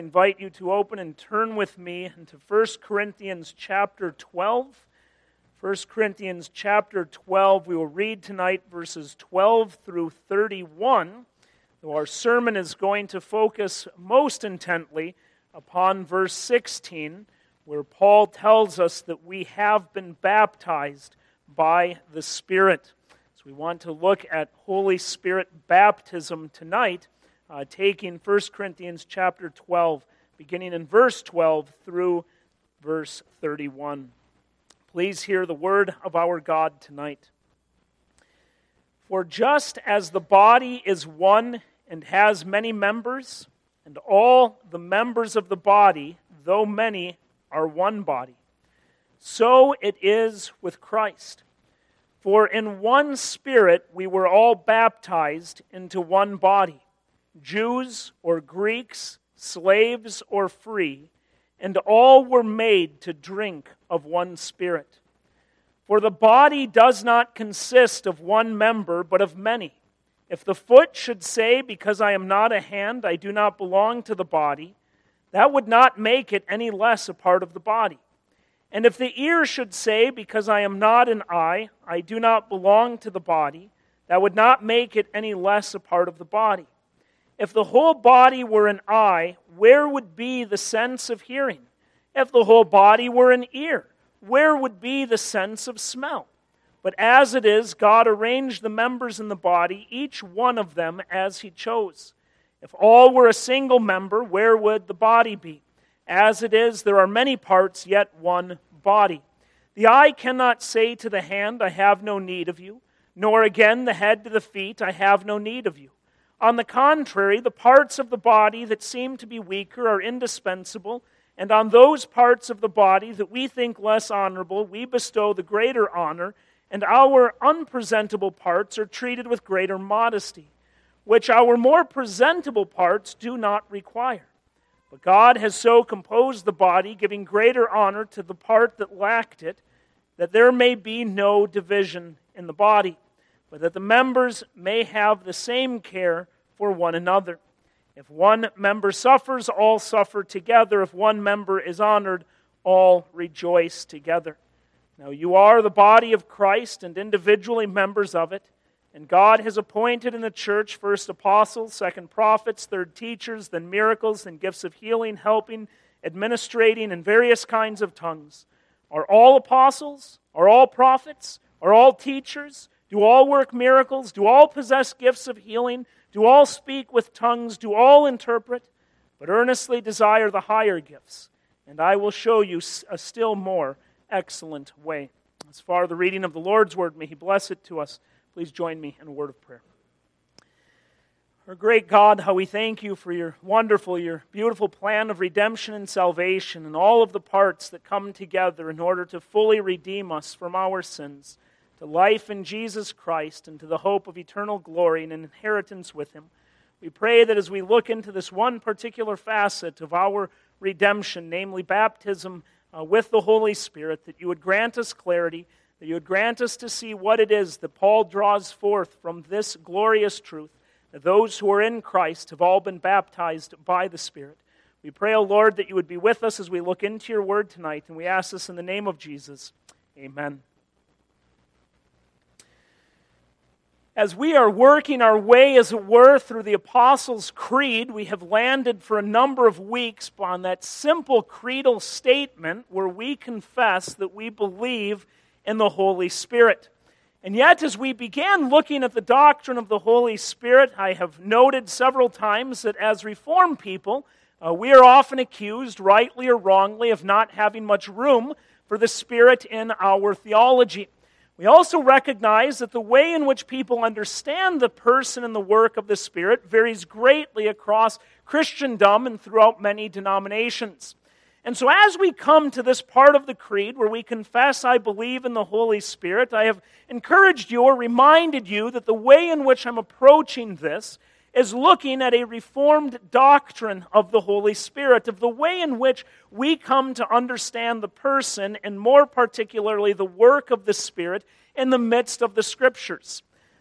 I invite you to open and turn with me into 1 Corinthians chapter 12. 1 Corinthians chapter 12, we will read tonight verses 12 through 31, though our sermon is going to focus most intently upon verse 16, where Paul tells us that we have been baptized by the Spirit. So we want to look at Holy Spirit baptism tonight, taking 1 Corinthians chapter 12, beginning in verse 12 through verse 31. Please hear the word of our God tonight. For just as the body is one and has many members, and all the members of the body, though many, are one body, so it is with Christ. For in one Spirit we were all baptized into one body, Jews or Greeks, slaves or free, and all were made to drink of one Spirit. For the body does not consist of one member, but of many. If the foot should say, because I am not a hand, I do not belong to the body, that would not make it any less a part of the body. And if the ear should say, because I am not an eye, I do not belong to the body, that would not make it any less a part of the body. If the whole body were an eye, where would be the sense of hearing? If the whole body were an ear, where would be the sense of smell? But as it is, God arranged the members in the body, each one of them as He chose. If all were a single member, where would the body be? As it is, there are many parts, yet one body. The eye cannot say to the hand, I have no need of you, nor again the head to the feet, I have no need of you. On the contrary, the parts of the body that seem to be weaker are indispensable, and on those parts of the body that we think less honorable, we bestow the greater honor, and our unpresentable parts are treated with greater modesty, which our more presentable parts do not require. But God has so composed the body, giving greater honor to the part that lacked it, that there may be no division in the body, but that the members may have the same care for one another. If one member suffers, all suffer together. If one member is honored, all rejoice together. Now you are the body of Christ and individually members of it. And God has appointed in the church first apostles, second prophets, third teachers, then miracles, then gifts of healing, helping, administrating, and various kinds of tongues. Are all apostles? Are all prophets? Are all teachers? Do all work miracles? Do all possess gifts of healing? Do all speak with tongues? Do all interpret? But earnestly desire the higher gifts, and I will show you a still more excellent way. As far as the reading of the Lord's word, may He bless it to us. Please join me in a word of prayer. Our great God, how we thank You for Your wonderful, Your beautiful plan of redemption and salvation, and all of the parts that come together in order to fully redeem us from our sins, to life in Jesus Christ, and to the hope of eternal glory and an inheritance with Him. We pray that as we look into this one particular facet of our redemption, namely baptism with the Holy Spirit, that You would grant us clarity, that You would grant us to see what it is that Paul draws forth from this glorious truth, that those who are in Christ have all been baptized by the Spirit. We pray, O Lord, that You would be with us as we look into Your word tonight, and we ask this in the name of Jesus. Amen. As we are working our way, as it were, through the Apostles' Creed, we have landed for a number of weeks on that simple creedal statement where we confess that we believe in the Holy Spirit. And yet, as we began looking at the doctrine of the Holy Spirit, I have noted several times that as Reformed people, we are often accused, rightly or wrongly, of not having much room for the Spirit in our theology. We also recognize that the way in which people understand the person and the work of the Spirit varies greatly across Christendom and throughout many denominations. And so as we come to this part of the Creed where we confess, I believe in the Holy Spirit, I have encouraged you or reminded you that the way in which I'm approaching this is looking at a Reformed doctrine of the Holy Spirit, of the way in which we come to understand the person and more particularly the work of the Spirit in the midst of the Scriptures.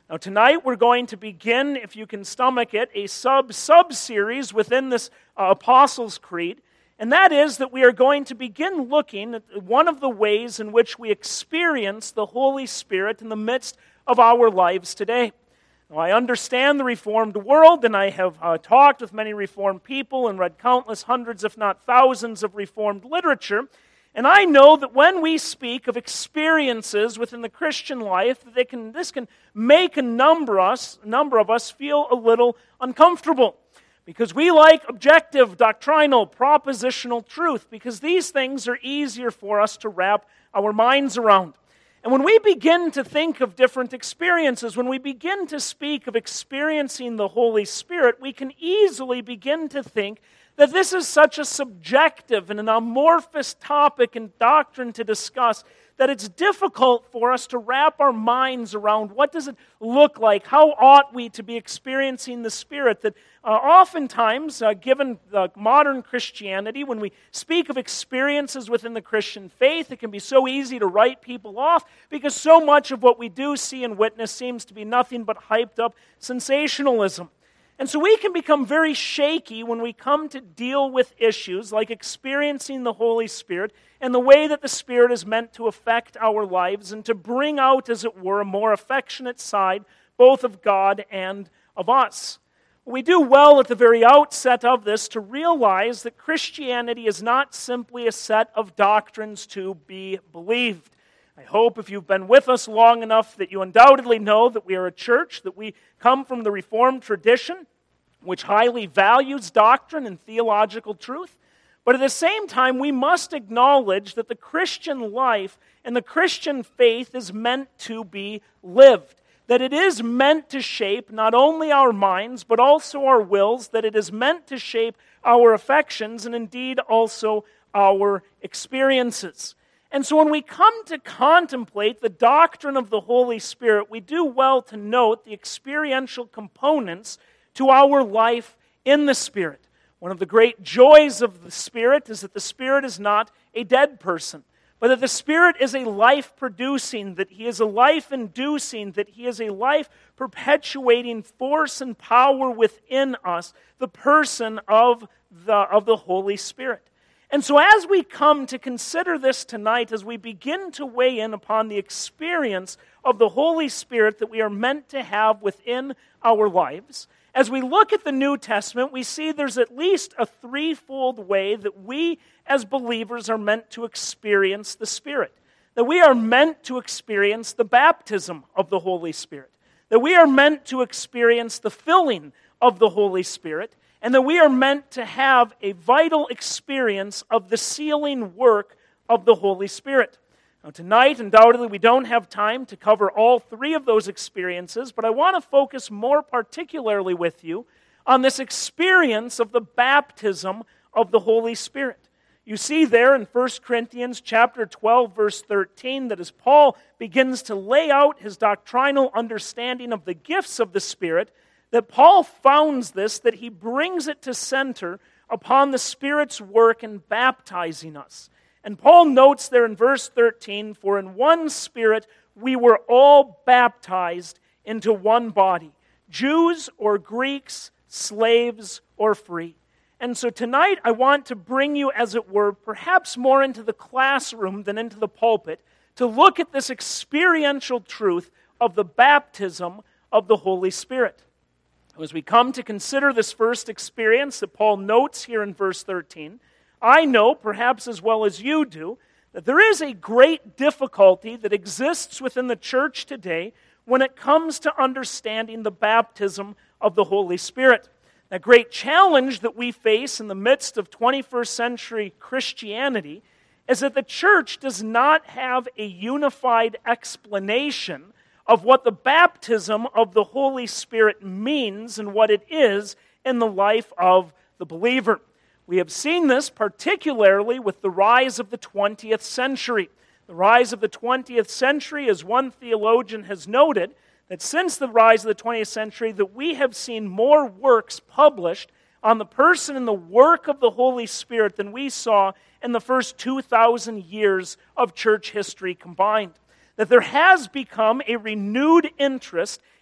Now tonight we're going to begin, if you can stomach it, a sub-series within this Apostles' Creed, and that is that we are going to begin looking at one of the ways in which we experience the Holy Spirit in the midst of our lives today. Now, I understand the Reformed world, and I have talked with many Reformed people and read countless hundreds, if not thousands, of Reformed literature. And I know that when we speak of experiences within the Christian life, this can make a number of us feel a little uncomfortable. Because we like objective, doctrinal, propositional truth, because these things are easier for us to wrap our minds around. And when we begin to think of different experiences, when we begin to speak of experiencing the Holy Spirit, we can easily begin to think that this is such a subjective and an amorphous topic and doctrine to discuss that it's difficult for us to wrap our minds around what does it look like, how ought we to be experiencing the Spirit, that oftentimes, given modern Christianity, when we speak of experiences within the Christian faith, it can be so easy to write people off because so much of what we do see and witness seems to be nothing but hyped up sensationalism. And so we can become very shaky when we come to deal with issues like experiencing the Holy Spirit and the way that the Spirit is meant to affect our lives and to bring out, as it were, a more affectionate side both of God and of us. We do well at the very outset of this to realize that Christianity is not simply a set of doctrines to be believed. I hope if you've been with us long enough that you undoubtedly know that we are a church, that we come from the Reformed tradition, which highly values doctrine and theological truth. But at the same time, we must acknowledge that the Christian life and the Christian faith is meant to be lived. That it is meant to shape not only our minds, but also our wills. That it is meant to shape our affections and indeed also our experiences. And so when we come to contemplate the doctrine of the Holy Spirit, we do well to note the experiential components to our life in the Spirit. One of the great joys of the Spirit is that the Spirit is not a dead person, but that the Spirit is a life-producing, that He is a life-inducing, that He is a life-perpetuating force and power within us, the person of the Holy Spirit. And so as we come to consider this tonight, as we begin to weigh in upon the experience of the Holy Spirit that we are meant to have within our lives, as we look at the New Testament, we see there's at least a threefold way that we as believers are meant to experience the Spirit. That we are meant to experience the baptism of the Holy Spirit. That we are meant to experience the filling of the Holy Spirit. And that we are meant to have a vital experience of the sealing work of the Holy Spirit. Now tonight, undoubtedly, we don't have time to cover all three of those experiences, but I want to focus more particularly with you on this experience of the baptism of the Holy Spirit. You see there in 1 Corinthians chapter 12, verse 13, that as Paul begins to lay out his doctrinal understanding of the gifts of the Spirit, that Paul founds this, that he brings it to center upon the Spirit's work in baptizing us. And Paul notes there in verse 13, "For in one Spirit we were all baptized into one body, Jews or Greeks, slaves or free." And so tonight I want to bring you, as it were, perhaps more into the classroom than into the pulpit, to look at this experiential truth of the baptism of the Holy Spirit. As we come to consider this first experience that Paul notes here in verse 13, I know, perhaps as well as you do, that there is a great difficulty that exists within the church today when it comes to understanding the baptism of the Holy Spirit. That great challenge that we face in the midst of 21st century Christianity is that the church does not have a unified explanation of what the baptism of the Holy Spirit means and what it is in the life of the believer. We have seen this particularly with the rise of the 20th century. The rise of the 20th century, as one theologian has noted, that since the rise of the 20th century, that we have seen more works published on the person and the work of the Holy Spirit than we saw in the first 2,000 years of church history combined. That there has become a renewed interest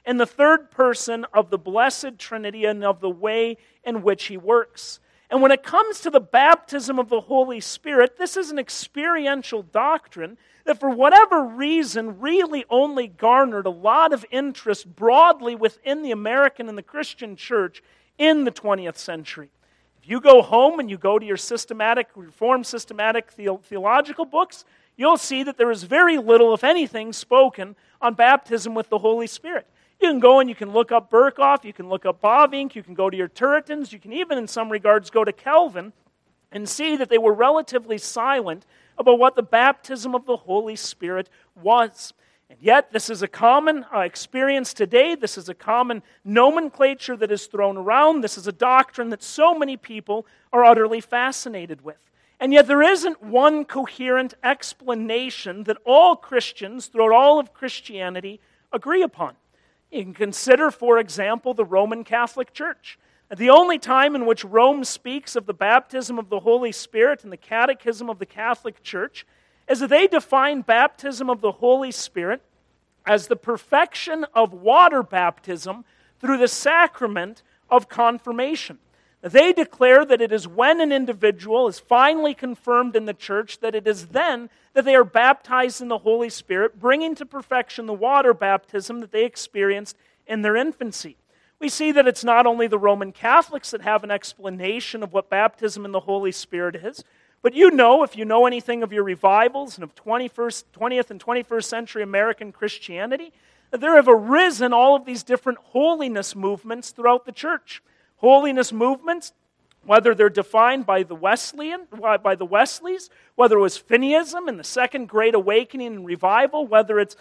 in the third person of the Blessed Trinity and of the way in which He works. And when it comes to the baptism of the Holy Spirit, this is an experiential doctrine that for whatever reason really only garnered a lot of interest broadly within the American and the Christian church in the 20th century. If you go home and you go to your Reformed systematic theological books, you'll see that there is very little, if anything, spoken on baptism with the Holy Spirit. You can go and you can look up Berkhoff, you can look up Bavinck, you can go to your Turretins, you can even in some regards go to Calvin and see that they were relatively silent about what the baptism of the Holy Spirit was. And yet, this is a common experience today. This is a common nomenclature that is thrown around. This is a doctrine that so many people are utterly fascinated with. And yet, there isn't one coherent explanation that all Christians throughout all of Christianity agree upon. You can consider, for example, the Roman Catholic Church. The only time in which Rome speaks of the baptism of the Holy Spirit in the Catechism of the Catholic Church is that they define baptism of the Holy Spirit as the perfection of water baptism through the sacrament of confirmation. They declare that it is when an individual is finally confirmed in the church that it is then that they are baptized in the Holy Spirit, bringing to perfection the water baptism that they experienced in their infancy. We see that it's not only the Roman Catholics that have an explanation of what baptism in the Holy Spirit is, but you know, if you know anything of your revivals and of 20th and 21st century American Christianity, that there have arisen all of these different holiness movements throughout the church. Holiness movements, whether they're defined by the Wesley's, whether it was Finneyism and the Second Great Awakening and Revival, whether it's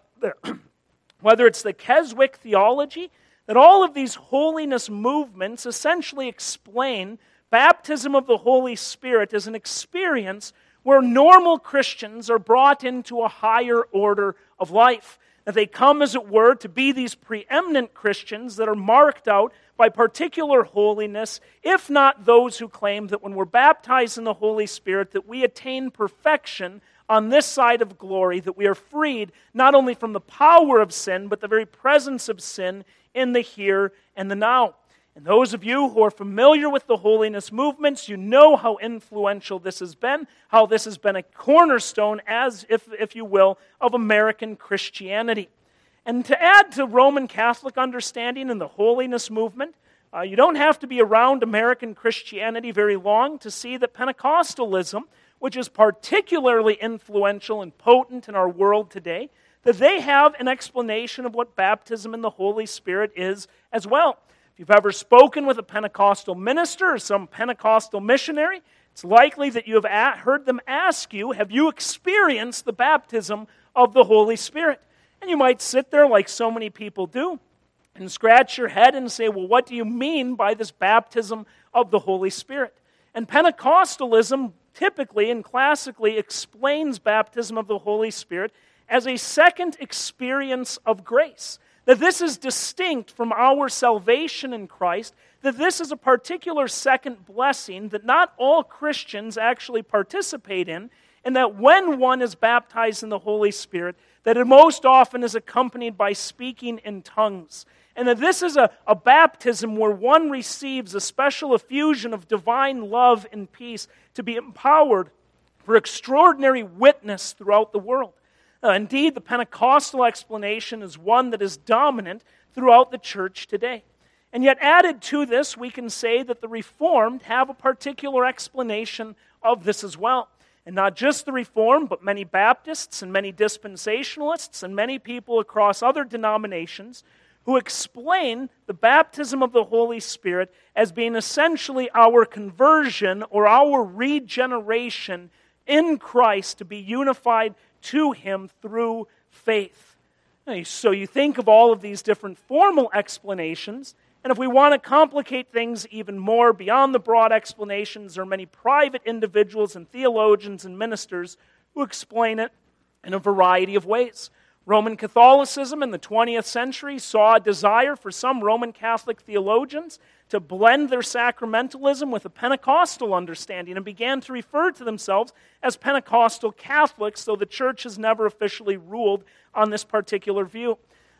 the Keswick theology, that all of these holiness movements essentially explain baptism of the Holy Spirit as an experience where normal Christians are brought into a higher order of life. That they come, as it were, to be these preeminent Christians that are marked out by particular holiness, if not those who claim that when we're baptized in the Holy Spirit, that we attain perfection on this side of glory, that we are freed not only from the power of sin, but the very presence of sin in the here and the now. And those of you who are familiar with the holiness movements, you know how influential this has been, how this has been a cornerstone, as if you will, of American Christianity. And to add to Roman Catholic understanding and the holiness movement, you don't have to be around American Christianity very long to see that Pentecostalism, which is particularly influential and potent in our world today, that they have an explanation of what baptism in the Holy Spirit is as well. If you've ever spoken with a Pentecostal minister or some Pentecostal missionary, it's likely that you have heard them ask you, have you experienced the baptism of the Holy Spirit? And you might sit there like so many people do and scratch your head and say, well, what do you mean by this baptism of the Holy Spirit? And Pentecostalism typically and classically explains baptism of the Holy Spirit as a second experience of grace. That this is distinct from our salvation in Christ, that this is a particular second blessing that not all Christians actually participate in, and that when one is baptized in the Holy Spirit, that it most often is accompanied by speaking in tongues. And that this is a baptism where one receives a special effusion of divine love and peace to be empowered for extraordinary witness throughout the world. Indeed, the Pentecostal explanation is one that is dominant throughout the church today. And yet added to this, we can say that the Reformed have a particular explanation of this as well. And not just the Reformed, but many Baptists and many dispensationalists and many people across other denominations who explain the baptism of the Holy Spirit as being essentially our conversion or our regeneration in Christ to be unified to Him through faith. So you think of all of these different formal explanations, and if we want to complicate things even more beyond the broad explanations, there are many private individuals and theologians and ministers who explain it in a variety of ways. Roman Catholicism in the 20th century saw a desire for some Roman Catholic theologians to blend their sacramentalism with a Pentecostal understanding and began to refer to themselves as Pentecostal Catholics, though the church has never officially ruled on this particular view.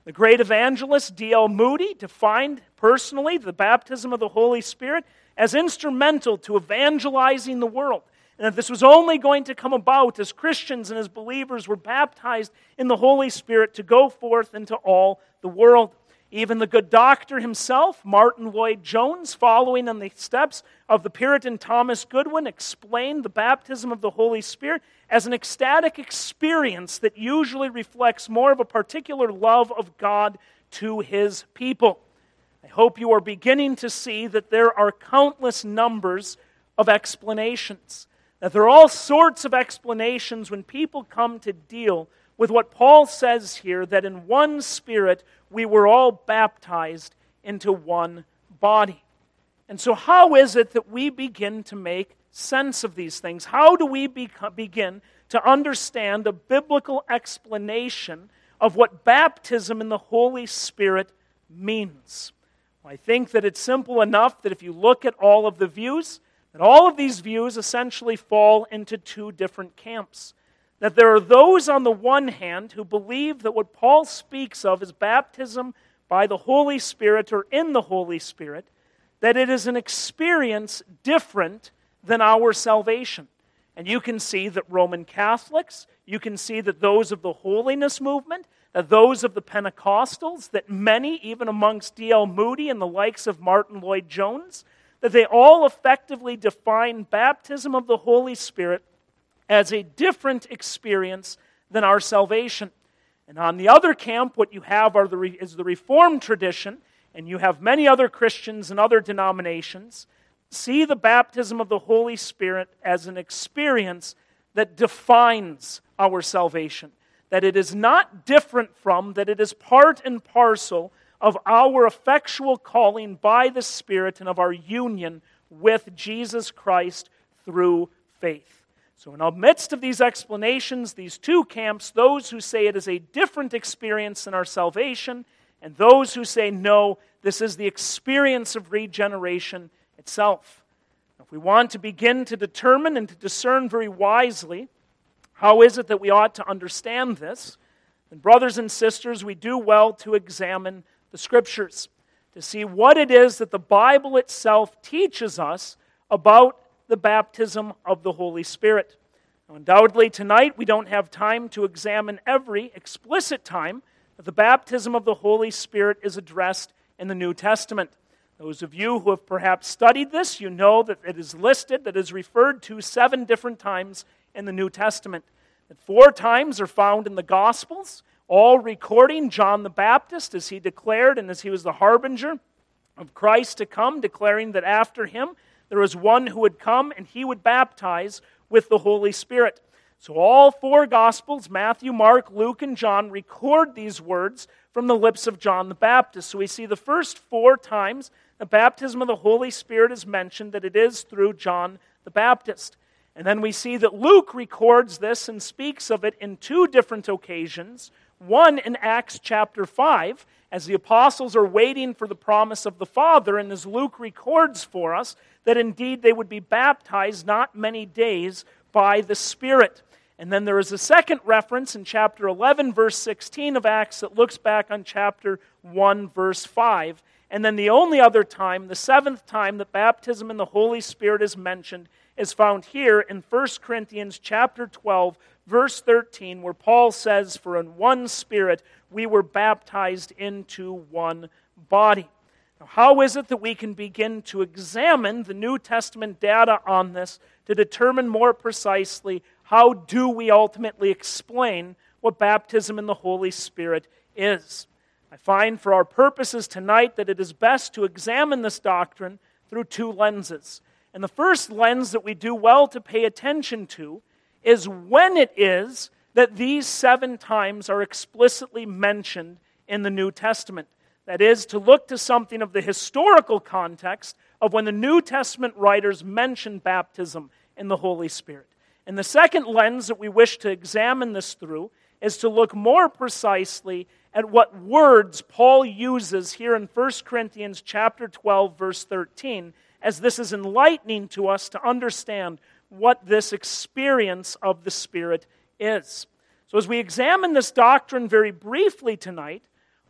The great evangelist D.L. Moody defined personally the baptism of the Holy Spirit as instrumental to evangelizing the world, and that this was only going to come about as Christians and as believers were baptized in the Holy Spirit to go forth into all the world. Even the good doctor himself, Martin Lloyd-Jones, following in the steps of the Puritan Thomas Goodwin, explained the baptism of the Holy Spirit as an ecstatic experience that usually reflects more of a particular love of God to His people. I hope you are beginning to see that there are countless numbers of explanations, that there are all sorts of explanations when people come to deal with what Paul says here, that in one Spirit we were all baptized into one body. And so how is it that we begin to make sense of these things? How do we begin to understand a biblical explanation of what baptism in the Holy Spirit means? Well, I think that it's simple enough that if you look at all of the views, that all of these views essentially fall into two different camps. That there are those on the one hand who believe that what Paul speaks of as baptism by the Holy Spirit or in the Holy Spirit, that it is an experience different than our salvation. And you can see that Roman Catholics, you can see that those of the holiness movement, that those of the Pentecostals, that many, even amongst D.L. Moody and the likes of Martin Lloyd-Jones, that they all effectively define baptism of the Holy Spirit as a different experience than our salvation. And on the other camp, what you have is the Reformed tradition, and you have many other Christians and other denominations, see the baptism of the Holy Spirit as an experience that defines our salvation. That it is not different from, that it is part and parcel of our effectual calling by the Spirit and of our union with Jesus Christ through faith. So in the midst of these explanations, these two camps, those who say it is a different experience than our salvation, and those who say, no, this is the experience of regeneration itself. If we want to begin to determine and to discern very wisely how is it that we ought to understand this, then brothers and sisters, we do well to examine the Scriptures, to see what it is that the Bible itself teaches us about the baptism of the Holy Spirit. Now, undoubtedly tonight we don't have time to examine every explicit time that the baptism of the Holy Spirit is addressed in the New Testament. Those of you who have perhaps studied this, you know that it is listed, that is referred to 7 different times in the New Testament. That 4 times are found in the Gospels, all recording John the Baptist as he declared and as he was the harbinger of Christ to come, declaring that after him there was one who would come and he would baptize with the Holy Spirit. So all 4 Gospels, Matthew, Mark, Luke, and John, record these words from the lips of John the Baptist. So we see the first 4 times the baptism of the Holy Spirit is mentioned, that it is through John the Baptist. And then we see that Luke records this and speaks of it in 2 different occasions. One in Acts chapter 5, as the apostles are waiting for the promise of the Father, and as Luke records for us, that indeed they would be baptized not many days by the Spirit. And then there is a second reference in chapter 11, verse 16 of Acts that looks back on chapter 1, verse 5. And then the only other time, the 7th time that baptism in the Holy Spirit is mentioned, is found here in 1 Corinthians chapter 12, verse 13, where Paul says, "For in one Spirit we were baptized into one body." Now, how is it that we can begin to examine the New Testament data on this to determine more precisely how do we ultimately explain what baptism in the Holy Spirit is? I find for our purposes tonight that it is best to examine this doctrine through 2 lenses. And the first lens that we do well to pay attention to is when it is that these 7 times are explicitly mentioned in the New Testament. That is, to look to something of the historical context of when the New Testament writers mention baptism in the Holy Spirit. And the second lens that we wish to examine this through is to look more precisely at what words Paul uses here in 1 Corinthians chapter 12, verse 13, as this is enlightening to us to understand what this experience of the Spirit is. So as we examine this doctrine very briefly tonight,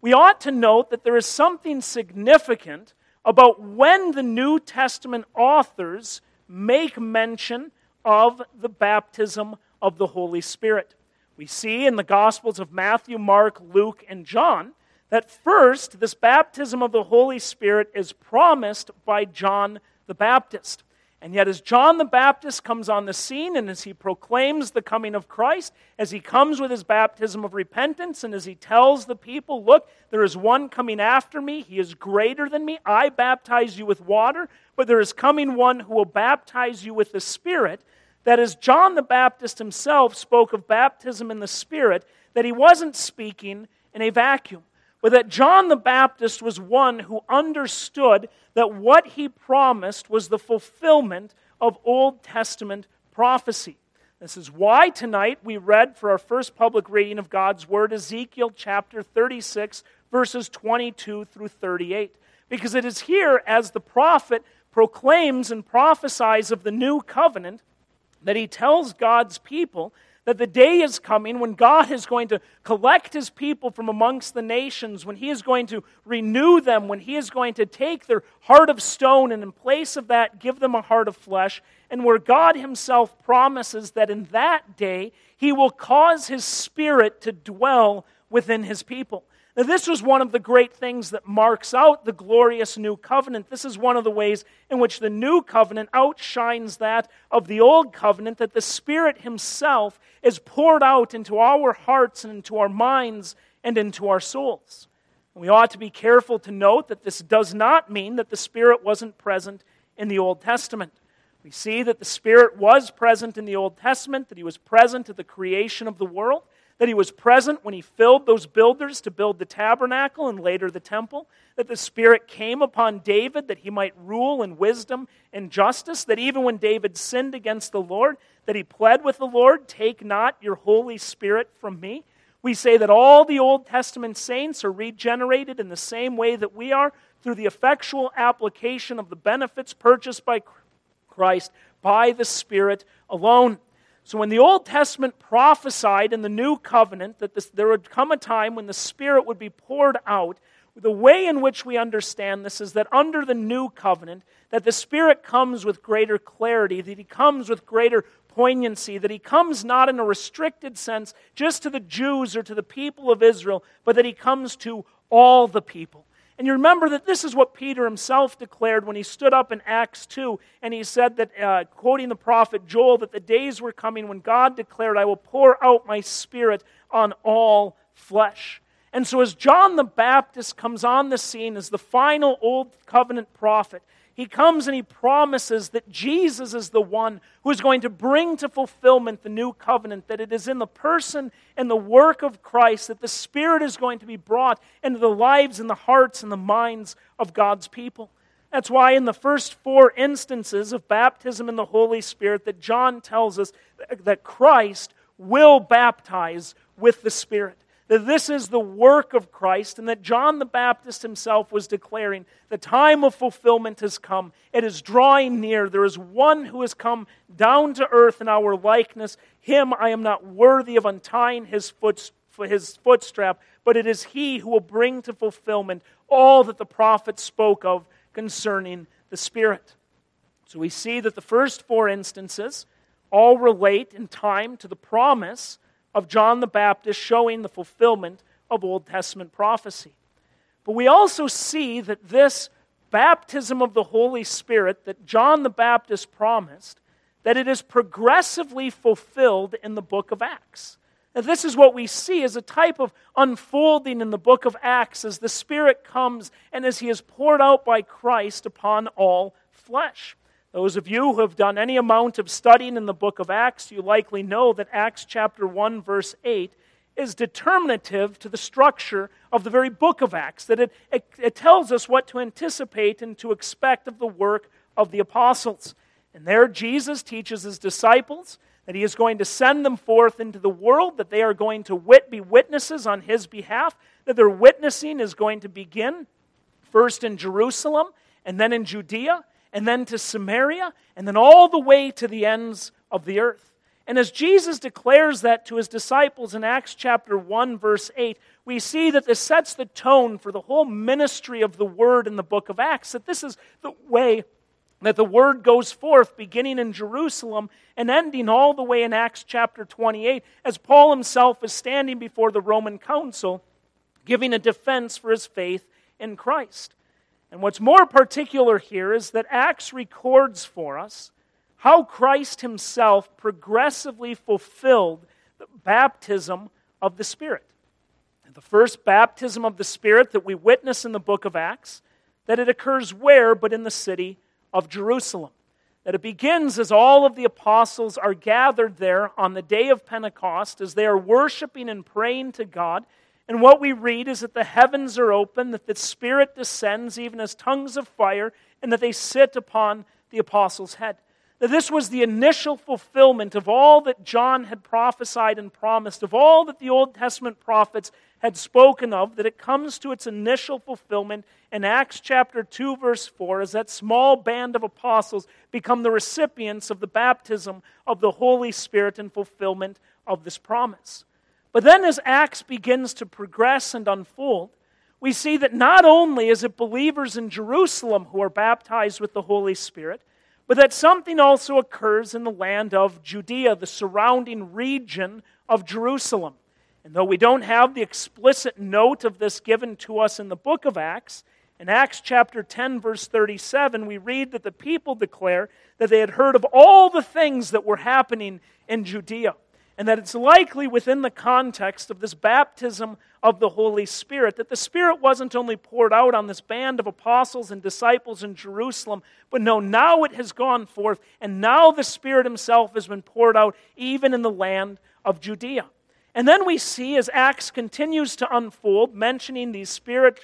we ought to note that there is something significant about when the New Testament authors make mention of the baptism of the Holy Spirit. We see in the Gospels of Matthew, Mark, Luke, and John that first, this baptism of the Holy Spirit is promised by John the Baptist. And yet as John the Baptist comes on the scene and as he proclaims the coming of Christ, as he comes with his baptism of repentance and as he tells the people, look, there is one coming after me, he is greater than me, I baptize you with water, but there is coming one who will baptize you with the Spirit, that as John the Baptist himself spoke of baptism in the Spirit, that he wasn't speaking in a vacuum, but that John the Baptist was one who understood that what he promised was the fulfillment of Old Testament prophecy. This is why tonight we read for our first public reading of God's Word, Ezekiel chapter 36, verses 22 through 38. Because it is here, as the prophet proclaims and prophesies of the new covenant, that he tells God's people that the day is coming when God is going to collect his people from amongst the nations, when he is going to renew them, when he is going to take their heart of stone and in place of that give them a heart of flesh, and where God himself promises that in that day he will cause his Spirit to dwell within his people. Now, this was one of the great things that marks out the glorious new covenant. This is one of the ways in which the new covenant outshines that of the old covenant, that the Spirit himself is poured out into our hearts and into our minds and into our souls. And we ought to be careful to note that this does not mean that the Spirit wasn't present in the Old Testament. We see that the Spirit was present in the Old Testament, that he was present at the creation of the world, that he was present when he filled those builders to build the tabernacle and later the temple, that the Spirit came upon David that he might rule in wisdom and justice, that even when David sinned against the Lord, that he pled with the Lord, "Take not your Holy Spirit from me." We say that all the Old Testament saints are regenerated in the same way that we are, through the effectual application of the benefits purchased by Christ by the Spirit alone. So when the Old Testament prophesied in the New Covenant that there would come a time when the Spirit would be poured out, the way in which we understand this is that under the New Covenant, that the Spirit comes with greater clarity, that he comes with greater poignancy, that he comes not in a restricted sense just to the Jews or to the people of Israel, but that he comes to all the people. And you remember that this is what Peter himself declared when he stood up in Acts 2, and he said that, quoting the prophet Joel, that the days were coming when God declared, "I will pour out my Spirit on all flesh." And so as John the Baptist comes on the scene as the final Old Covenant prophet, he comes and he promises that Jesus is the one who is going to bring to fulfillment the new covenant, that it is in the person and the work of Christ that the Spirit is going to be brought into the lives and the hearts and the minds of God's people. That's why in the first 4 instances of baptism in the Holy Spirit that John tells us that Christ will baptize with the Spirit. That this is the work of Christ, and that John the Baptist himself was declaring, the time of fulfillment has come. It is drawing near. There is one who has come down to earth in our likeness. Him I am not worthy of untying his footstrap, but it is he who will bring to fulfillment all that the prophets spoke of concerning the Spirit. So we see that the first 4 instances all relate in time to the promise of John the Baptist showing the fulfillment of Old Testament prophecy. But we also see that this baptism of the Holy Spirit that John the Baptist promised, that it is progressively fulfilled in the book of Acts. Now, this is what we see as a type of unfolding in the book of Acts as the Spirit comes and as he is poured out by Christ upon all flesh. Those of you who have done any amount of studying in the book of Acts, you likely know that Acts chapter 1, verse 8 is determinative to the structure of the very book of Acts, that it tells us what to anticipate and to expect of the work of the apostles. And there Jesus teaches his disciples that he is going to send them forth into the world, that they are going to be witnesses on his behalf, that their witnessing is going to begin first in Jerusalem, and then in Judea, and then to Samaria, and then all the way to the ends of the earth. And as Jesus declares that to his disciples in Acts chapter 1, verse 8, we see that this sets the tone for the whole ministry of the Word in the book of Acts, that this is the way that the Word goes forth, beginning in Jerusalem and ending all the way in Acts chapter 28, as Paul himself is standing before the Roman council, giving a defense for his faith in Christ. And what's more particular here is that Acts records for us how Christ himself progressively fulfilled the baptism of the Spirit. The first baptism of the Spirit that we witness in the book of Acts, that it occurs where but in the city of Jerusalem. That it begins as all of the apostles are gathered there on the day of Pentecost as they are worshiping and praying to God. And what we read is that the heavens are open, that the Spirit descends even as tongues of fire, and that they sit upon the apostles' head. That this was the initial fulfillment of all that John had prophesied and promised, of all that the Old Testament prophets had spoken of, that it comes to its initial fulfillment in Acts chapter 2, verse 4, as that small band of apostles become the recipients of the baptism of the Holy Spirit in fulfillment of this promise. But then as Acts begins to progress and unfold, we see that not only is it believers in Jerusalem who are baptized with the Holy Spirit, but that something also occurs in the land of Judea, the surrounding region of Jerusalem. And though we don't have the explicit note of this given to us in the book of Acts, in Acts chapter 10, verse 37, we read that the people declare that they had heard of all the things that were happening in Judea, and that it's likely within the context of this baptism of the Holy Spirit that the Spirit wasn't only poured out on this band of apostles and disciples in Jerusalem, but no, now it has gone forth, and now the Spirit himself has been poured out even in the land of Judea. And then we see as Acts continues to unfold, mentioning these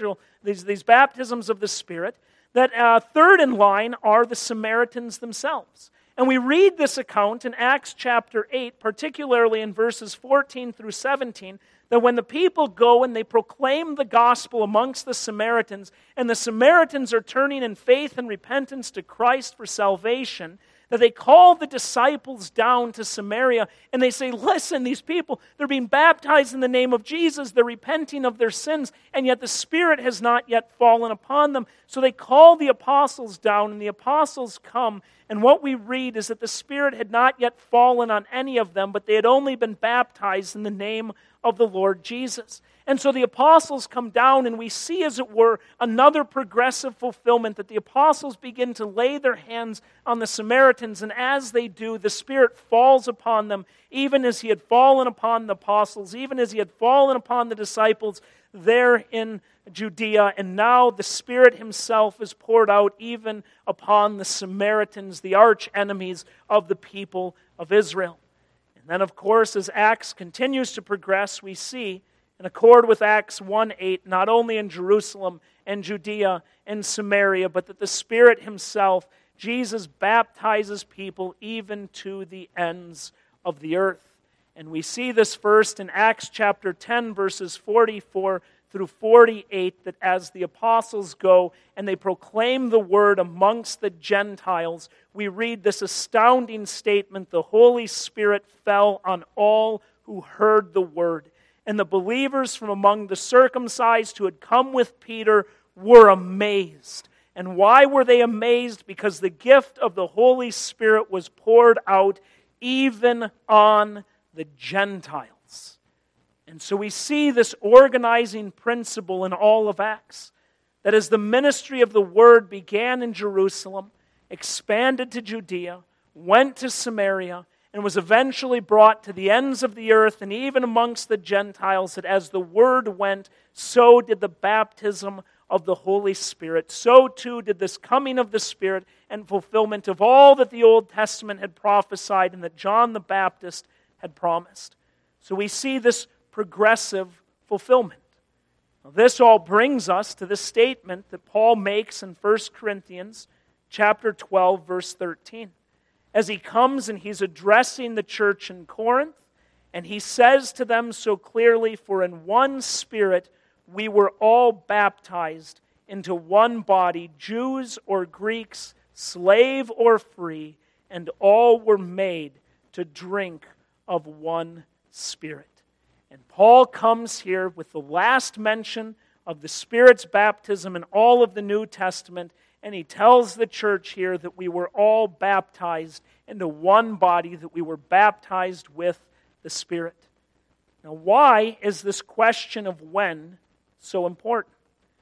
baptisms of the Spirit, that third in line are the Samaritans themselves. And we read this account in Acts chapter 8, particularly in verses 14 through 17, that when the people go and they proclaim the gospel amongst the Samaritans, and the Samaritans are turning in faith and repentance to Christ for salvation, that they call the disciples down to Samaria, and they say, listen, these people, they're being baptized in the name of Jesus, they're repenting of their sins, and yet the Spirit has not yet fallen upon them. So they call the apostles down, and the apostles come, and what we read is that the Spirit had not yet fallen on any of them, but they had only been baptized in the name of the Lord Jesus. And so the apostles come down, and we see, as it were, another progressive fulfillment, that the apostles begin to lay their hands on the Samaritans, and as they do, the Spirit falls upon them, even as he had fallen upon the apostles, even as he had fallen upon the disciples there in Judea, and now the Spirit himself is poured out even upon the Samaritans, the arch enemies of the people of Israel. And then, of course, as Acts continues to progress, we see, in accord with Acts 1:8, not only in Jerusalem and Judea and Samaria, but that the Spirit himself, Jesus, baptizes people even to the ends of the earth. And we see this first in Acts chapter 10, verses 44 through 48, that as the apostles go and they proclaim the word amongst the Gentiles, we read this astounding statement: the Holy Spirit fell on all who heard the word. And the believers from among the circumcised who had come with Peter were amazed. And why were they amazed? Because the gift of the Holy Spirit was poured out even on the Gentiles. And so we see this organizing principle in all of Acts, that as the ministry of the Word began in Jerusalem, expanded to Judea, went to Samaria, and was eventually brought to the ends of the earth and even amongst the Gentiles, that as the Word went, so did the baptism of the Holy Spirit. So too did this coming of the Spirit and fulfillment of all that the Old Testament had prophesied and that John the Baptist had promised. So we see this progressive fulfillment. Now, this all brings us to the statement that Paul makes in 1 Corinthians chapter 12, verse 13. As he comes and he's addressing the church in Corinth, and he says to them so clearly, "For in one Spirit we were all baptized into one body, Jews or Greeks, slave or free, and all were made to drink of one Spirit. And Paul comes here with the last mention of the Spirit's baptism in all of the New Testament, and he tells the church here that we were all baptized into one body, that we were baptized with the Spirit. Now, why is this question of when so important?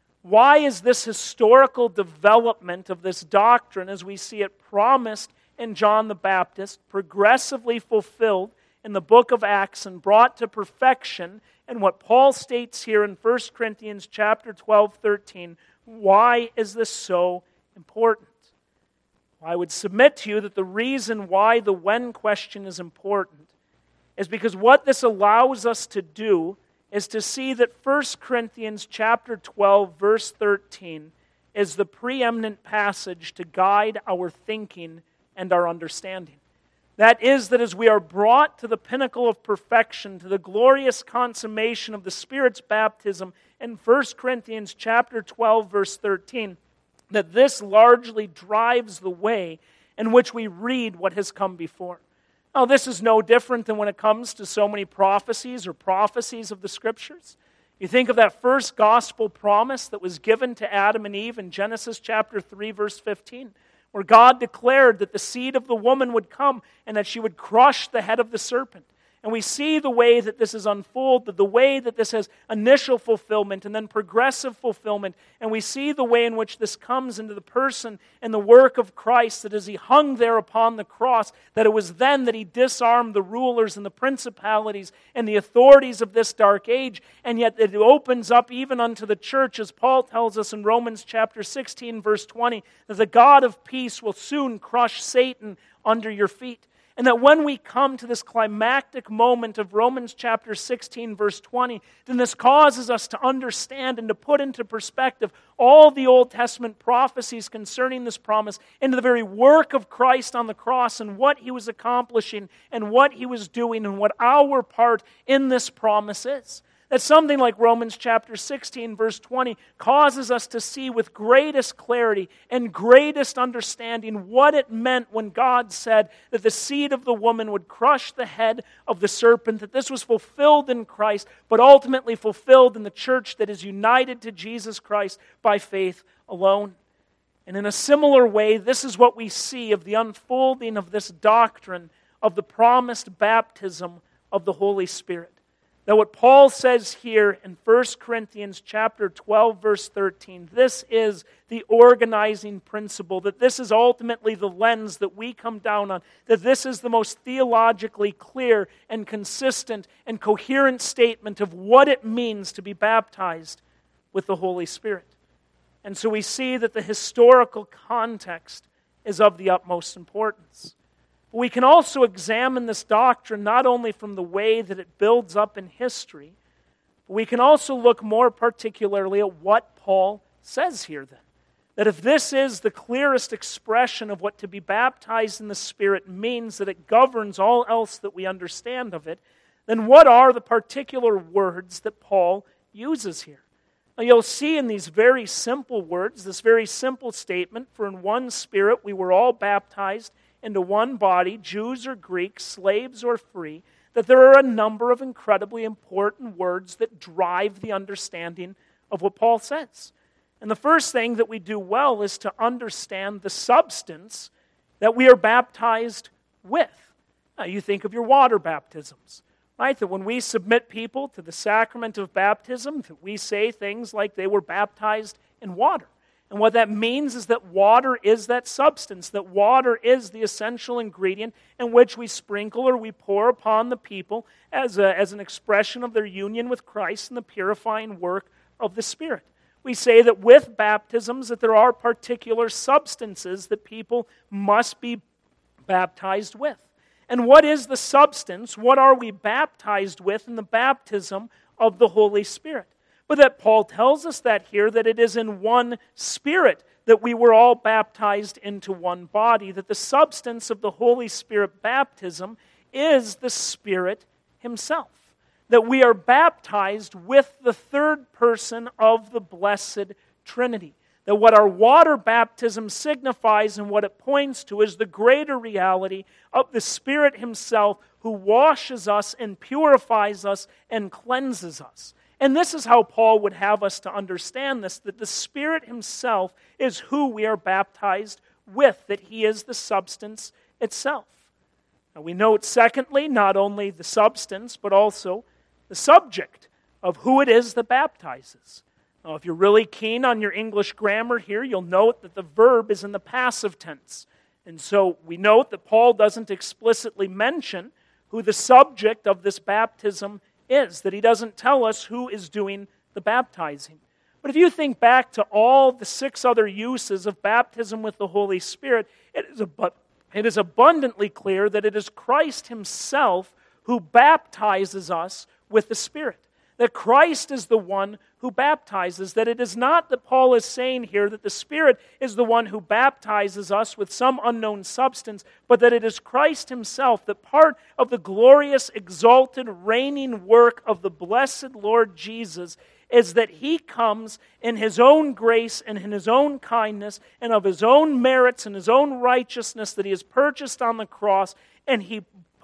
Why is this historical development of this doctrine, as we see it promised in John the Baptist, progressively fulfilled in the book of Acts and brought to perfection in what Paul states here in 1 Corinthians chapter 12, 13, why is this so important? Well, I would submit to you that the reason why the when question is important is because what this allows us to do is to see that 1 Corinthians chapter 12, verse 13 is the preeminent passage to guide our thinking and our understanding. That is, that as we are brought to the pinnacle of perfection, to the glorious consummation of the Spirit's baptism in 1 Corinthians chapter 12, verse 13, that this largely drives the way in which we read what has come before. Now, this is no different than when it comes to so many prophecies or prophecies of the Scriptures. You think of that first gospel promise that was given to Adam and Eve in Genesis chapter 3, verse 15, where God declared that the seed of the woman would come and that she would crush the head of the serpent. And we see the way that this is unfolded, the way that this has initial fulfillment and then progressive fulfillment. And we see the way in which this comes into the person and the work of Christ, that as he hung there upon the cross, that it was then that he disarmed the rulers and the principalities and the authorities of this dark age. And yet it opens up even unto the church, as Paul tells us in Romans chapter 16, verse 20, that the God of peace will soon crush Satan under your feet. And that when we come to this climactic moment of Romans chapter 16, verse 20, then this causes us to understand and to put into perspective all the Old Testament prophecies concerning this promise into the very work of Christ on the cross and what he was accomplishing and what he was doing and what our part in this promise is. That something like Romans chapter 16, verse 20, causes us to see with greatest clarity and greatest understanding what it meant when God said that the seed of the woman would crush the head of the serpent, that this was fulfilled in Christ, but ultimately fulfilled in the church that is united to Jesus Christ by faith alone. And in a similar way, this is what we see of the unfolding of this doctrine of the promised baptism of the Holy Spirit. Now, what Paul says here in 1 Corinthians chapter 12, verse 13, this is the organizing principle, that this is ultimately the lens that we come down on, that this is the most theologically clear and consistent and coherent statement of what it means to be baptized with the Holy Spirit. And so we see that the historical context is of the utmost importance. We can also examine this doctrine not only from the way that it builds up in history, but we can also look more particularly at what Paul says here then. That if this is the clearest expression of what to be baptized in the Spirit means, that it governs all else that we understand of it, then what are the particular words that Paul uses here? Now you'll see in these very simple words, this very simple statement, for in one Spirit we were all baptized into one body, Jews or Greeks, slaves or free, that there are a number of incredibly important words that drive the understanding of what Paul says. And the first thing that we do well is to understand the substance that we are baptized with. Now, you think of your water baptisms, right? That when we submit people to the sacrament of baptism, that we say things like they were baptized in water. And what that means is that water is that substance, that water is the essential ingredient in which we sprinkle or we pour upon the people as an expression of their union with Christ and the purifying work of the Spirit. We say that with baptisms that there are particular substances that people must be baptized with. And what is the substance? What are we baptized with in the baptism of the Holy Spirit? But that Paul tells us that here, that it is in one Spirit that we were all baptized into one body, that the substance of the Holy Spirit baptism is the Spirit Himself, that we are baptized with the third person of the blessed Trinity, That what our water baptism signifies and what it points to is the greater reality of the Spirit Himself who washes us and purifies us and cleanses us. And this is how Paul would have us to understand this, that the Spirit Himself is who we are baptized with, that He is the substance itself. Now we note, secondly, not only the substance, but also the subject of who it is that baptizes. Now, if you're really keen on your English grammar here, you'll note that the verb is in the passive tense. And so we note that Paul doesn't explicitly mention who the subject of this baptism is, that he doesn't tell us who is doing the baptizing. But if you think back to all the 6 other uses of baptism with the Holy Spirit, it is abundantly clear that it is Christ Himself who baptizes us with the Spirit. That Christ is the one who baptizes, that it is not that Paul is saying here that the Spirit is the one who baptizes us with some unknown substance, but that it is Christ Himself, that part of the glorious, exalted, reigning work of the blessed Lord Jesus is that He comes in His own grace and in His own kindness and of His own merits and His own righteousness that He has purchased on the cross, and He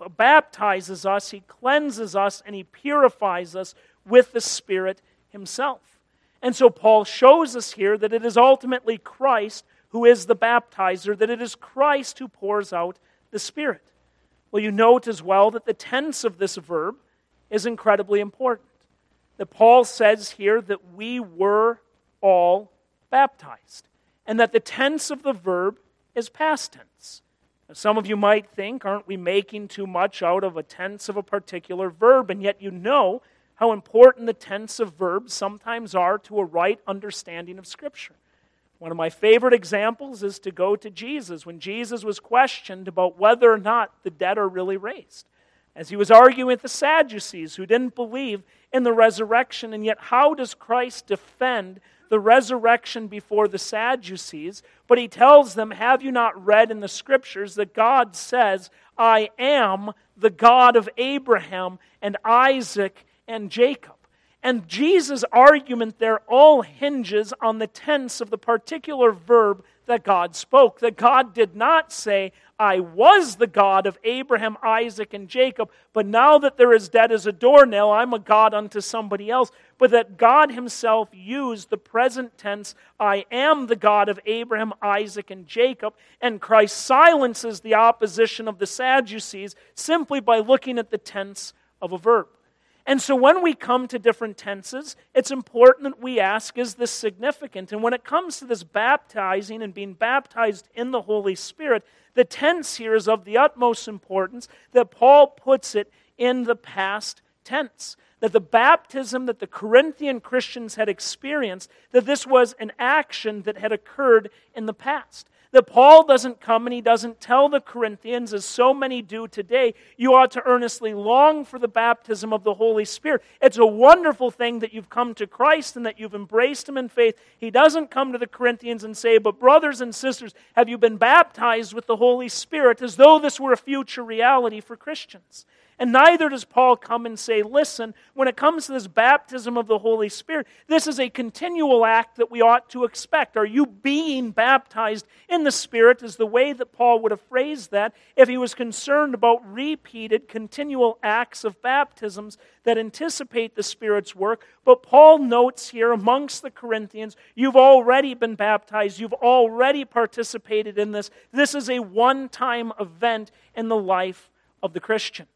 baptizes us, He cleanses us, and He purifies us with the Spirit Himself. And so Paul shows us here that it is ultimately Christ who is the baptizer, that it is Christ who pours out the Spirit. Well, you note as well that the tense of this verb is incredibly important. That Paul says here that we were all baptized, and that the tense of the verb is past tense. Now, some of you might think, aren't we making too much out of a tense of a particular verb? And yet you know how important the tense of verbs sometimes are to a right understanding of Scripture. One of my favorite examples is to go to Jesus, when Jesus was questioned about whether or not the dead are really raised. As He was arguing with the Sadducees who didn't believe in the resurrection, and yet how does Christ defend the resurrection before the Sadducees? But He tells them, have you not read in the Scriptures that God says, I am the God of Abraham and Isaac and Jacob? And Jesus' argument there all hinges on the tense of the particular verb that God spoke. That God did not say, I was the God of Abraham, Isaac, and Jacob, but now that they're as dead as a doornail, I'm a God unto somebody else. But that God Himself used the present tense, I am the God of Abraham, Isaac, and Jacob, and Christ silences the opposition of the Sadducees simply by looking at the tense of a verb. And so when we come to different tenses, it's important that we ask, is this significant? And when it comes to this baptizing and being baptized in the Holy Spirit, the tense here is of the utmost importance that Paul puts it in the past tense. That the baptism that the Corinthian Christians had experienced, that this was an action that had occurred in the past. That Paul doesn't come and he doesn't tell the Corinthians, as so many do today, you ought to earnestly long for the baptism of the Holy Spirit. It's a wonderful thing that you've come to Christ and that you've embraced Him in faith. He doesn't come to the Corinthians and say, but brothers and sisters, have you been baptized with the Holy Spirit, as though this were a future reality for Christians. And neither does Paul come and say, listen, when it comes to this baptism of the Holy Spirit, this is a continual act that we ought to expect. Are you being baptized in the Spirit, is the way that Paul would have phrased that if he was concerned about repeated, continual acts of baptisms that anticipate the Spirit's work. But Paul notes here amongst the Corinthians, you've already been baptized, you've already participated in this. This is a one-time event in the life of the Christian.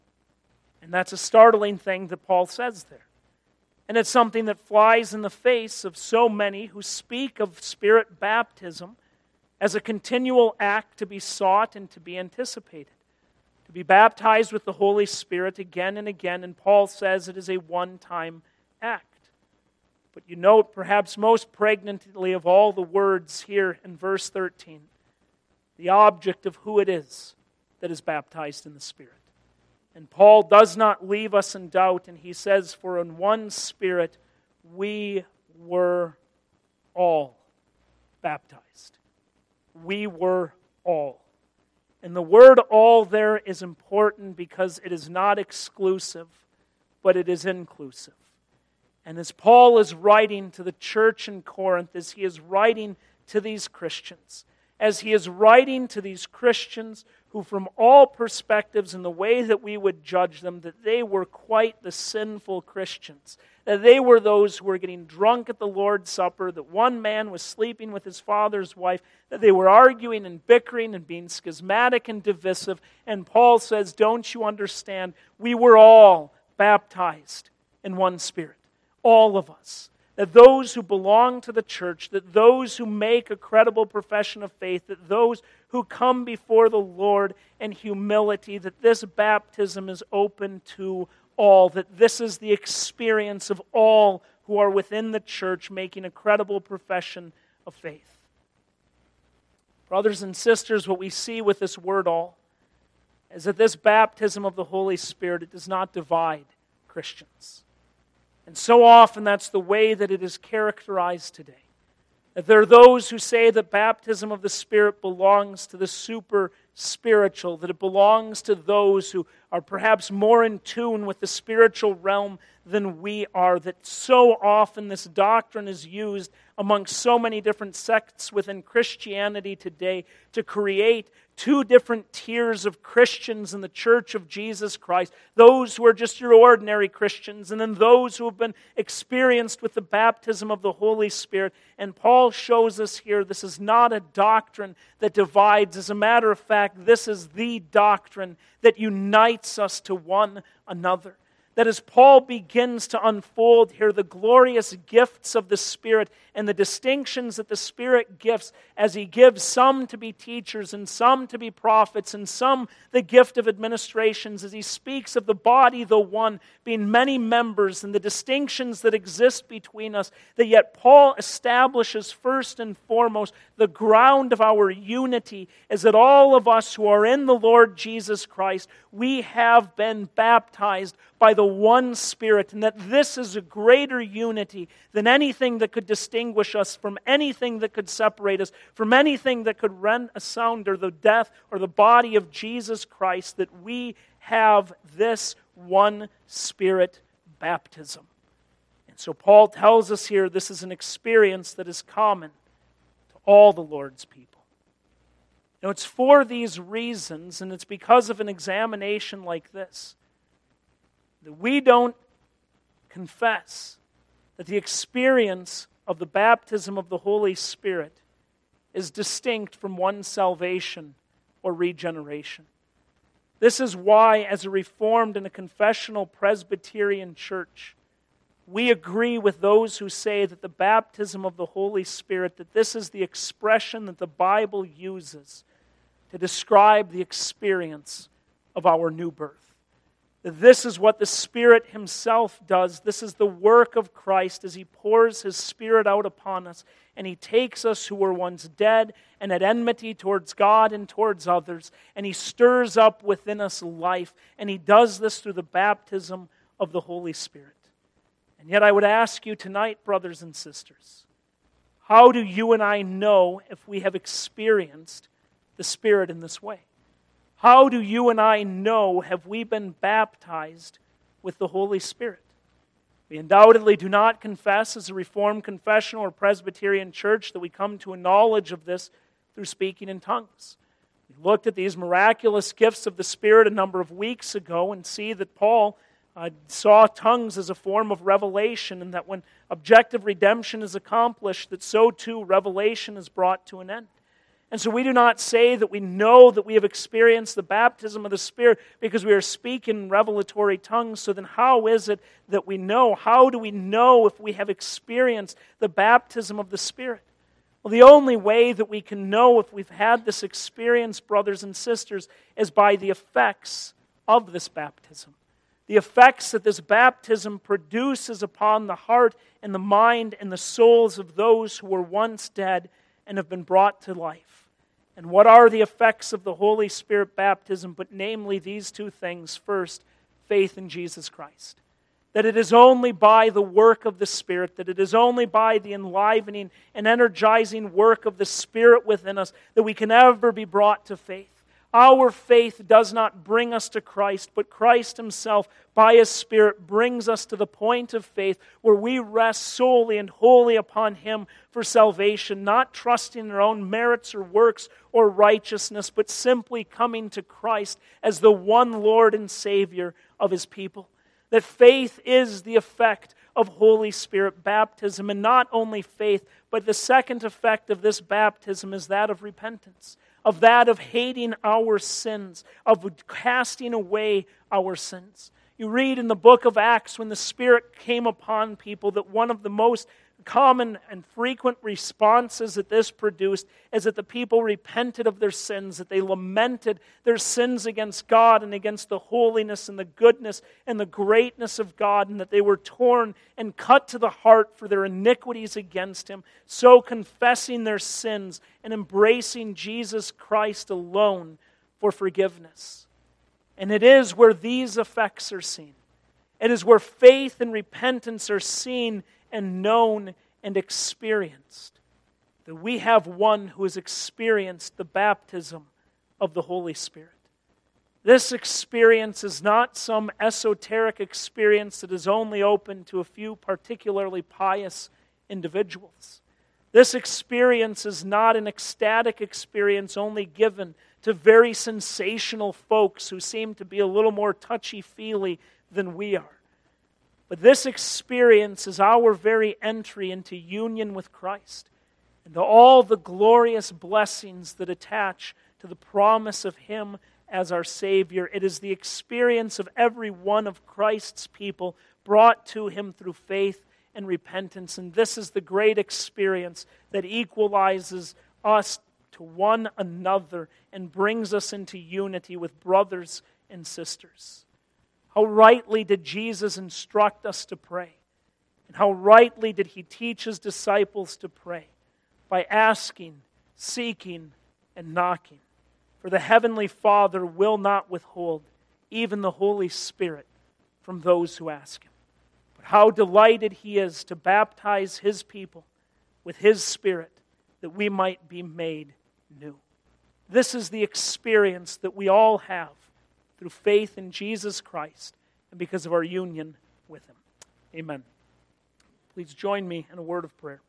And that's a startling thing that Paul says there. And it's something that flies in the face of so many who speak of Spirit baptism as a continual act to be sought and to be anticipated. To be baptized with the Holy Spirit again and again, and Paul says it is a one-time act. But you note perhaps most pregnantly of all the words here in verse 13, the object of who it is that is baptized in the Spirit. And Paul does not leave us in doubt, and he says, for in one Spirit we were all baptized. We were all. And the word all there is important because it is not exclusive, but it is inclusive. And as Paul is writing to the church in Corinth, as he is writing to these Christians, as he is writing to these Christians who from all perspectives and the way that we would judge them, that they were quite the sinful Christians, that they were those who were getting drunk at the Lord's Supper, that one man was sleeping with his father's wife, that they were arguing and bickering and being schismatic and divisive. And Paul says, don't you understand? We were all baptized in one Spirit, all of us. That those who belong to the church, that those who make a credible profession of faith, that those who come before the Lord in humility, that this baptism is open to all, that this is the experience of all who are within the church making a credible profession of faith. Brothers and sisters, what we see with this word all is that this baptism of the Holy Spirit, it does not divide Christians. And so often that's the way that it is characterized today. That there are those who say that baptism of the Spirit belongs to the super spiritual, that it belongs to those who are perhaps more in tune with the spiritual realm than we are, that so often this doctrine is used amongst so many different sects within Christianity today to create two different tiers of Christians in the Church of Jesus Christ. Those who are just your ordinary Christians, and then those who have been experienced with the baptism of the Holy Spirit. And Paul shows us here this is not a doctrine that divides. As a matter of fact, this is the doctrine that unites us to one another. That as Paul begins to unfold here the glorious gifts of the Spirit and the distinctions that the Spirit gives, as he gives some to be teachers and some to be prophets and some the gift of administrations, as he speaks of the body, the one, being many members and the distinctions that exist between us, that yet Paul establishes first and foremost the ground of our unity is that all of us who are in the Lord Jesus Christ, we have been baptized by the one Spirit, and that this is a greater unity than anything that could distinguish us from anything that could separate us, from anything that could rend asunder the death or the body of Jesus Christ, that we have this one Spirit baptism. And so Paul tells us here this is an experience that is common to all the Lord's people. Now it's for these reasons, and it's because of an examination like this, that we don't confess that the experience of the baptism of the Holy Spirit is distinct from one's salvation or regeneration. This is why, as a Reformed and a confessional Presbyterian church, we agree with those who say that the baptism of the Holy Spirit, that this is the expression that the Bible uses to describe the experience of our new birth. This is what the Spirit Himself does. This is the work of Christ as He pours His Spirit out upon us, and He takes us who were once dead and at enmity towards God and towards others, and He stirs up within us life, and He does this through the baptism of the Holy Spirit. And yet I would ask you tonight, brothers and sisters, how do you and I know if we have experienced the Spirit in this way? How do you and I know, have we been baptized with the Holy Spirit? We undoubtedly do not confess as a Reformed confessional or Presbyterian church that we come to a knowledge of this through speaking in tongues. We looked at these miraculous gifts of the Spirit a number of weeks ago and see that Paul saw tongues as a form of revelation, and that when objective redemption is accomplished, that so too revelation is brought to an end. And so we do not say that we know that we have experienced the baptism of the Spirit because we are speaking in revelatory tongues. So then how is it that we know? How do we know if we have experienced the baptism of the Spirit? Well, the only way that we can know if we've had this experience, brothers and sisters, is by the effects of this baptism. The effects that this baptism produces upon the heart and the mind and the souls of those who were once dead and have been brought to life. And what are the effects of the Holy Spirit baptism? But namely these two things. First, faith in Jesus Christ. That it is only by the work of the Spirit, that it is only by the enlivening and energizing work of the Spirit within us that we can ever be brought to faith. Our faith does not bring us to Christ, but Christ himself, by his Spirit, brings us to the point of faith where we rest solely and wholly upon him for salvation, not trusting in our own merits or works or righteousness, but simply coming to Christ as the one Lord and Savior of his people. That faith is the effect of Holy Spirit baptism, and not only faith, but the second effect of this baptism is that of repentance, of that of hating our sins, of casting away our sins. You read in the book of Acts when the Spirit came upon people that one of the most common and frequent responses that this produced is that the people repented of their sins, that they lamented their sins against God and against the holiness and the goodness and the greatness of God, and that they were torn and cut to the heart for their iniquities against him, so confessing their sins and embracing Jesus Christ alone for forgiveness. And it is where these effects are seen. It is where faith and repentance are seen and known and experienced, that we have one who has experienced the baptism of the Holy Spirit. This experience is not some esoteric experience that is only open to a few particularly pious individuals. This experience is not an ecstatic experience only given to very sensational folks who seem to be a little more touchy-feely than we are. But this experience is our very entry into union with Christ and to all the glorious blessings that attach to the promise of him as our Savior. It is the experience of every one of Christ's people brought to him through faith and repentance. And this is the great experience that equalizes us to one another and brings us into unity with brothers and sisters. How rightly did Jesus instruct us to pray? And how rightly did he teach his disciples to pray? By asking, seeking, and knocking. For the Heavenly Father will not withhold even the Holy Spirit from those who ask him. But how delighted he is to baptize his people with his Spirit that we might be made new. This is the experience that we all have through faith in Jesus Christ and because of our union with him. Amen. Please join me in a word of prayer.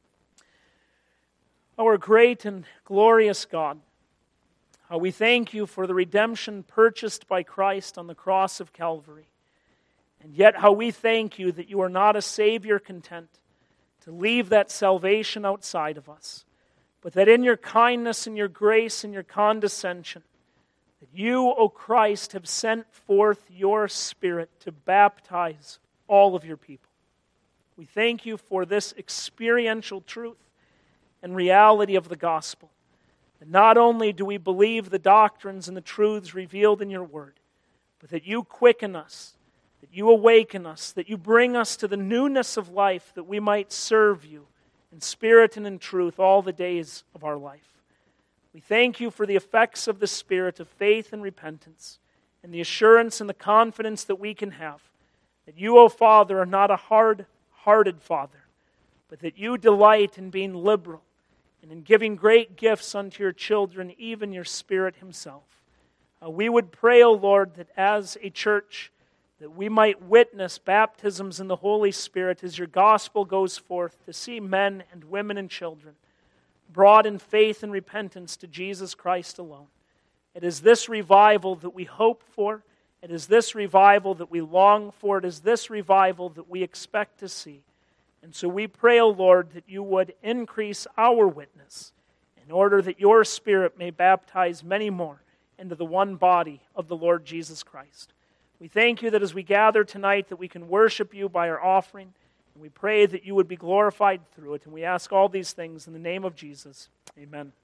Our great and glorious God, how we thank you for the redemption purchased by Christ on the cross of Calvary. And yet how we thank you that you are not a Savior content to leave that salvation outside of us, but that in your kindness and your grace and your condescension, that you, O Christ, have sent forth your Spirit to baptize all of your people. We thank you for this experiential truth and reality of the gospel. And not only do we believe the doctrines and the truths revealed in your word, but that you quicken us, that you awaken us, that you bring us to the newness of life, that we might serve you in spirit and in truth all the days of our life. We thank you for the effects of the Spirit of faith and repentance, and the assurance and the confidence that we can have that you, O Father, are not a hard-hearted Father, but that you delight in being liberal and in giving great gifts unto your children, even your Spirit himself. We would pray, O Lord, that as a church, that we might witness baptisms in the Holy Spirit as your gospel goes forth to see men and women and children brought in faith and repentance to Jesus Christ alone. It is this revival that we hope for. It is this revival that we long for. It is this revival that we expect to see. And so we pray, O Lord, that you would increase our witness in order that your Spirit may baptize many more into the one body of the Lord Jesus Christ. We thank you that as we gather tonight that we can worship you by our offering. And we pray that you would be glorified through it. And we ask all these things in the name of Jesus. Amen.